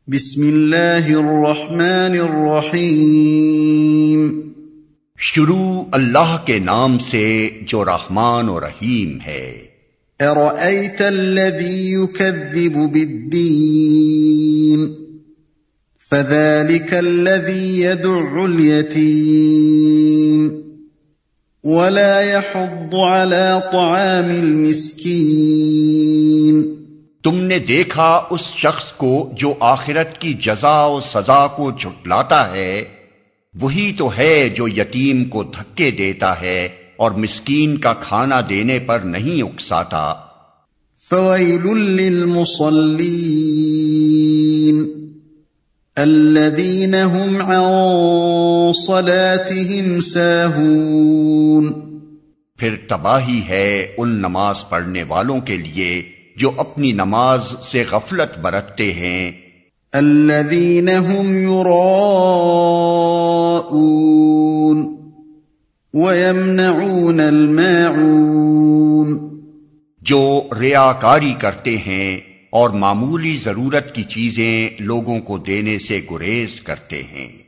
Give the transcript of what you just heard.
بسم اللہ الرحمن الرحیم۔ شروع اللہ کے نام سے جو رحمان و رحیم ہے۔ ارأیت الذی یکذب بالدین فذلک الذی یدع الیتیم ولا یحض علی طعام المسکین۔ تم نے دیکھا اس شخص کو جو آخرت کی جزا و سزا کو جھٹلاتا ہے، وہی تو ہے جو یتیم کو دھکے دیتا ہے اور مسکین کا کھانا دینے پر نہیں اکساتا۔ فویل للمصلین الذین هم عن صلاتهم ساہون۔ پھر تباہی ہے ان نماز پڑھنے والوں کے لیے جو اپنی نماز سے غفلت برتتے ہیں۔ الذین هم یراءون ویمنعون الماعون۔ جو ریاکاری کرتے ہیں اور معمولی ضرورت کی چیزیں لوگوں کو دینے سے گریز کرتے ہیں۔